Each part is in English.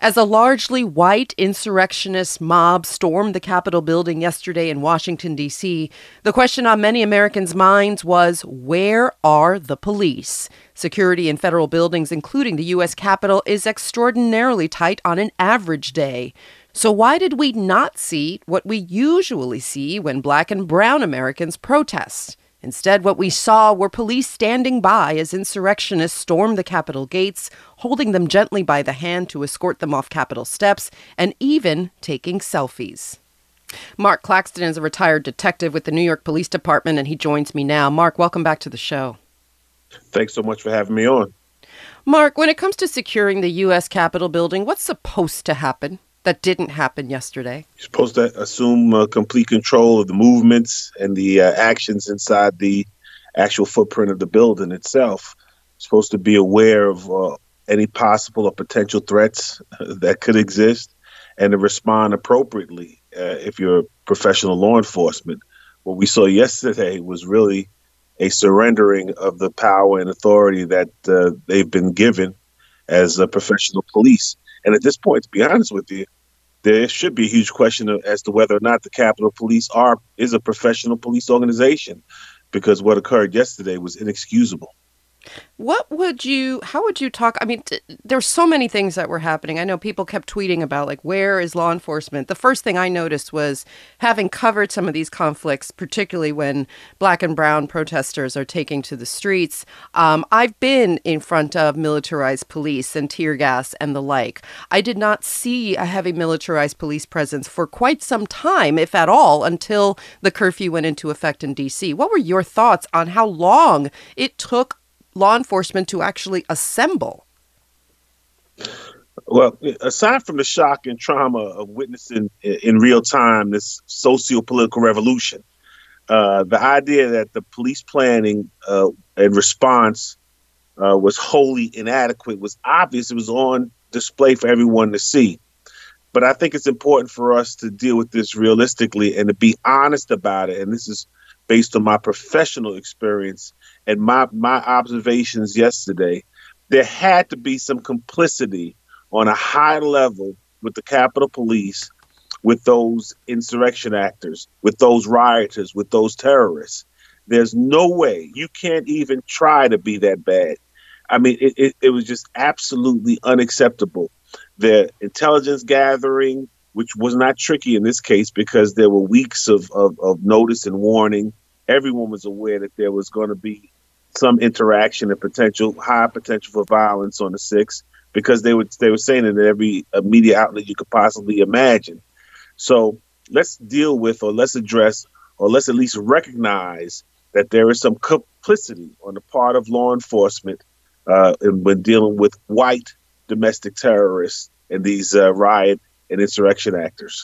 As a largely white insurrectionist mob stormed the Capitol building yesterday in Washington, D.C., the question on many Americans' minds was, where are the police? Security in federal buildings, including the U.S. Capitol, is extraordinarily tight on an average day. So why did we not see what we usually see when Black and brown Americans protest? Instead, what we saw were police standing by as insurrectionists stormed the Capitol gates, holding them gently by the hand to escort them off Capitol steps, and even taking selfies. Mark Claxton is a retired detective with the New York Police Department, and he joins me now. Mark, welcome back to the show. Thanks so much for having me on. Mark, when it comes to securing the U.S. Capitol building, what's supposed to happen that didn't happen yesterday? You're supposed to assume complete control of the movements and the actions inside the actual footprint of the building itself. You're supposed to be aware of any possible or potential threats that could exist and to respond appropriately if you're professional law enforcement. What we saw yesterday was really a surrendering of the power and authority that they've been given as a professional police. And at this point, to be honest with you, there should be a huge question as to whether or not the Capitol Police is a professional police organization, because what occurred yesterday was inexcusable. How would you talk? I mean, there's so many things that were happening. I know people kept tweeting about, like, where is law enforcement? The first thing I noticed was, having covered some of these conflicts, particularly when Black and brown protesters are taking to the streets, I've been in front of militarized police and tear gas and the like. I did not see a heavy militarized police presence for quite some time, if at all, until the curfew went into effect in D.C. What were your thoughts on how long it took law enforcement to actually assemble? Well, aside from the shock and trauma of witnessing in real time this socio-political revolution, the idea that the police planning and response was wholly inadequate was obvious. It was on display for everyone to see. But I think it's important for us to deal with this realistically and to be honest about it. And this is based on my professional experience and my observations yesterday. There had to be some complicity on a high level with the Capitol Police, with those insurrection actors, with those rioters, with those terrorists. There's no way. You can't even try to be that bad. I mean, it was just absolutely unacceptable. The intelligence gathering, which was not tricky in this case because there were weeks of notice and warning. Everyone was aware that there was going to be some interaction and high potential for violence on the 6th, because they were saying it in every media outlet you could possibly imagine. So let's deal with, or let's address, or let's at least recognize that there is some complicity on the part of law enforcement when dealing with white domestic terrorists and these riot and insurrection actors.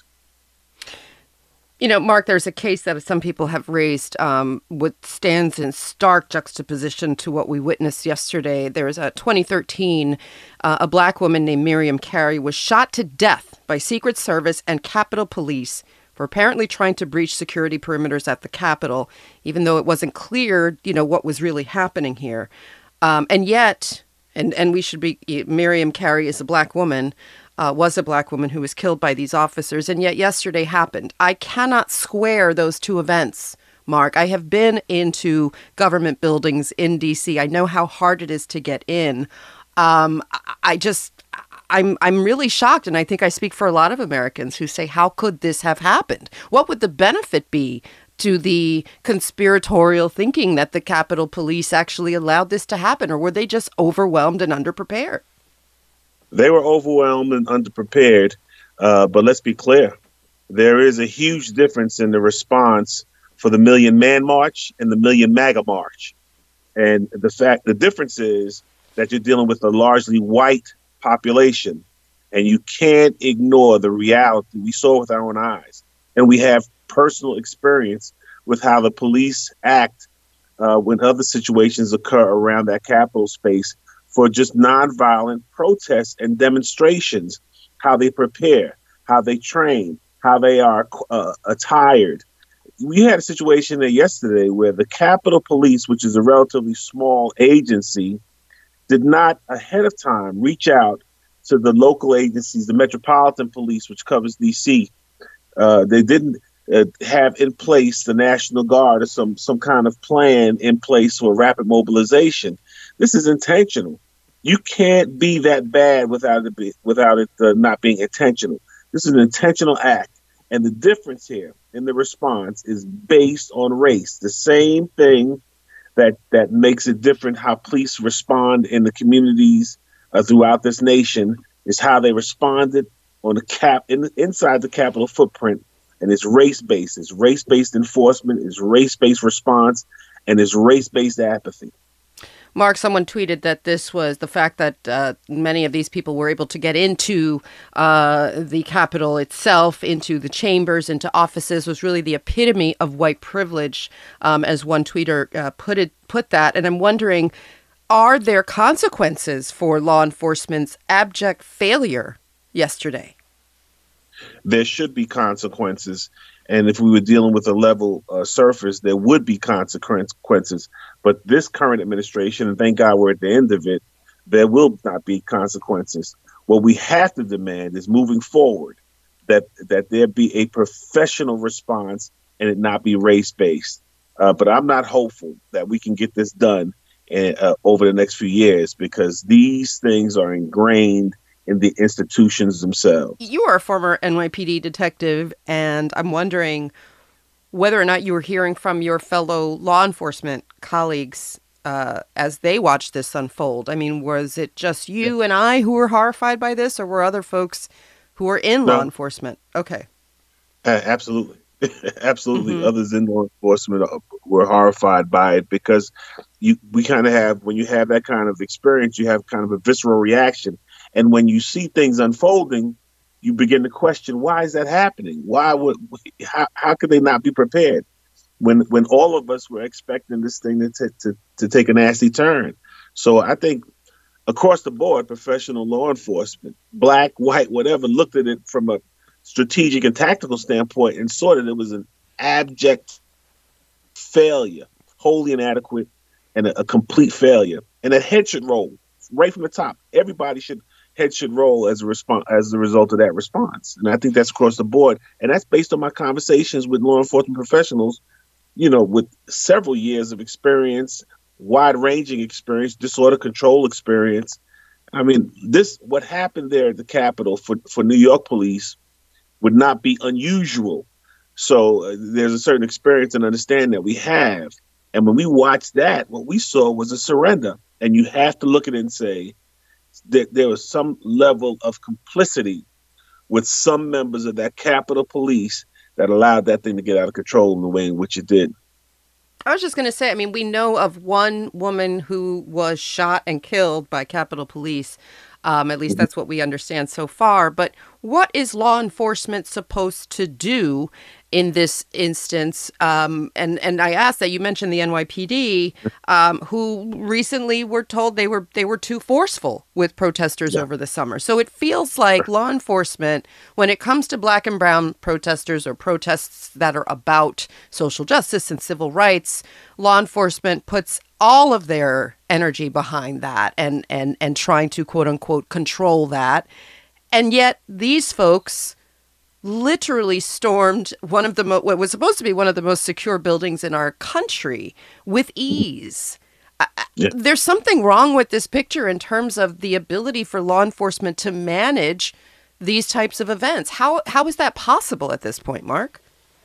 You know, Mark, there's a case that some people have raised, what stands in stark juxtaposition to what we witnessed yesterday. There was a 2013, a Black woman named Miriam Carey was shot to death by Secret Service and Capitol Police for apparently trying to breach security perimeters at the Capitol, even though it wasn't clear, what was really happening here. And yet, and we should be, Miriam Carey is a Black woman, was a Black woman who was killed by these officers, and yet yesterday happened. I cannot square those two events, Mark. I have been into government buildings in D.C. I know how hard it is to get in. I'm really shocked, and I think I speak for a lot of Americans who say, how could this have happened? What would the benefit be to the conspiratorial thinking that the Capitol Police actually allowed this to happen, or were they just overwhelmed and underprepared? They were overwhelmed and underprepared, but let's be clear. There is a huge difference in the response for the Million Man March and the Million MAGA March. And the difference is that you're dealing with a largely white population, and you can't ignore the reality we saw with our own eyes. And we have personal experience with how the police act when other situations occur around that Capitol space for just nonviolent protests and demonstrations, how they prepare, how they train, how they are attired. We had a situation there yesterday where the Capitol Police, which is a relatively small agency, did not ahead of time reach out to the local agencies, the Metropolitan Police, which covers D.C. They didn't have in place the National Guard or some kind of plan in place for rapid mobilization. This is intentional. You can't be that bad without it not being intentional. This is an intentional act. And the difference here in the response is based on race. The same thing that makes it different how police respond in the communities throughout this nation is how they responded on the inside the Capitol footprint. And it's race-based. It's race-based enforcement. It's race-based response. And it's race-based apathy. Mark, someone tweeted that this was the fact that many of these people were able to get into the Capitol itself, into the chambers, into offices, was really the epitome of white privilege, as one tweeter put that. And I'm wondering, are there consequences for law enforcement's abject failure yesterday? There should be consequences. And if we were dealing with a level surface, there would be consequences. But this current administration, and thank God we're at the end of it, there will not be consequences. What we have to demand is moving forward that there be a professional response and it not be race-based. But I'm not hopeful that we can get this done over the next few years because these things are ingrained in the institutions themselves. You are a former NYPD detective, and I'm wondering whether or not you were hearing from your fellow law enforcement colleagues as they watched this unfold. I mean, was it just you and I who were horrified by this, or were other folks who were in law enforcement? Okay. Absolutely. Absolutely. Mm-hmm. Others in law enforcement were horrified by it because we kind of have, when you have that kind of experience, you have kind of a visceral reaction. And when you see things unfolding, you begin to question, why is that happening? How could they not be prepared when all of us were expecting this thing to take a nasty turn? So I think across the board, professional law enforcement, black, white, whatever, looked at it from a strategic and tactical standpoint and saw that it was an abject failure, wholly inadequate, and a complete failure. And a head should roll right from the top. Everybody should roll as a result of that response. And I think that's across the board. And that's based on my conversations with law enforcement professionals, with several years of experience, wide-ranging experience, disorder control experience. I mean, what happened there at the Capitol for New York police would not be unusual. So there's a certain experience and understanding that we have. And when we watched that, what we saw was a surrender. And you have to look at it and say that there was some level of complicity with some members of that Capitol Police that allowed that thing to get out of control in the way in which it did. I was just going to say, I mean, we know of one woman who was shot and killed by Capitol Police. At least that's what we understand so far. But what is law enforcement supposed to do in this instance? And I asked that. You mentioned the NYPD, who recently were told they were too forceful with protesters over the summer. So it feels like law enforcement, when it comes to black and brown protesters or protests that are about social justice and civil rights, law enforcement puts all of their energy behind that and trying to, quote unquote, control that. And yet these folks literally stormed one of what was supposed to be one of the most secure buildings in our country with ease. There's something wrong with this picture in terms of the ability for law enforcement to manage these types of events. How is that possible at this point, Mark?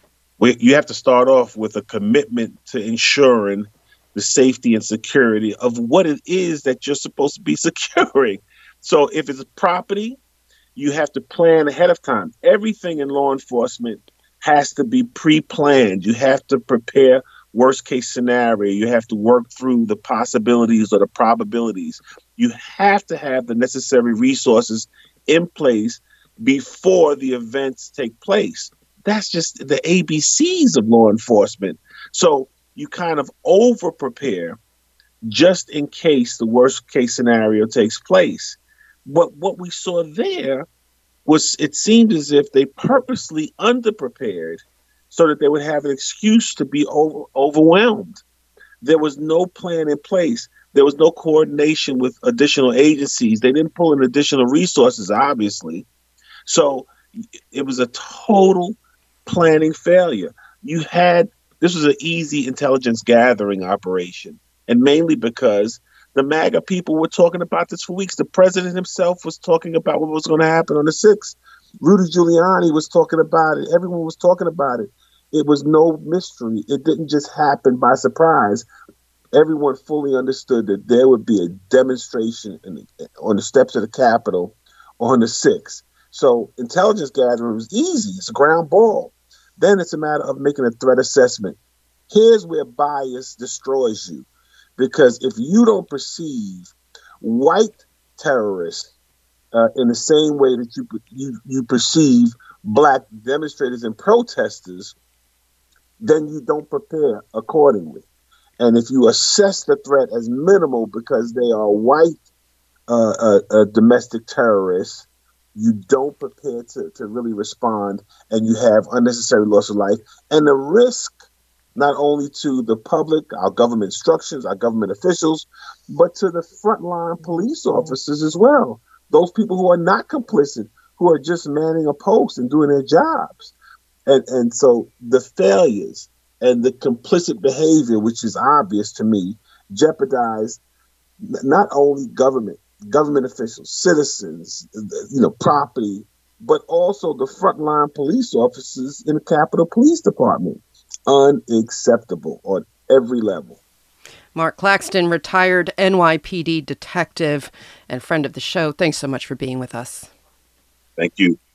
You have to start off with a commitment to ensuring the safety and security of what it is that you're supposed to be securing. So if it's property, you have to plan ahead of time. Everything in law enforcement has to be pre-planned. You have to prepare worst case scenario. You have to work through the possibilities or the probabilities. You have to have the necessary resources in place before the events take place. That's just the ABCs of law enforcement. So you kind of over prepare just in case the worst case scenario takes place. But what we saw there was, it seemed as if they purposely underprepared so that they would have an excuse to be overwhelmed. There was no plan in place. There was no coordination with additional agencies. They didn't pull in additional resources, obviously. So it was a total planning failure. This was an easy intelligence gathering operation, and mainly because the MAGA people were talking about this for weeks. The president himself was talking about what was going to happen on the 6th. Rudy Giuliani was talking about it. Everyone was talking about it. It was no mystery. It didn't just happen by surprise. Everyone fully understood that there would be a demonstration on the steps of the Capitol on the 6th. So intelligence gathering was easy. It's a ground ball. Then it's a matter of making a threat assessment. Here's where bias destroys you. Because if you don't perceive white terrorists in the same way that you perceive black demonstrators and protesters, then you don't prepare accordingly. And if you assess the threat as minimal because they are white domestic terrorists, you don't prepare to really respond, and you have unnecessary loss of life. And the risk, not only to the public, our government instructions, our government officials, but to the frontline police officers as well. Those people who are not complicit, who are just manning a post and doing their jobs. And so the failures and the complicit behavior, which is obvious to me, jeopardize not only government officials, citizens, property, but also the frontline police officers in the Capitol Police Department. Unacceptable on every level. Mark Claxton, retired NYPD detective and friend of the show. Thanks so much for being with us. Thank you.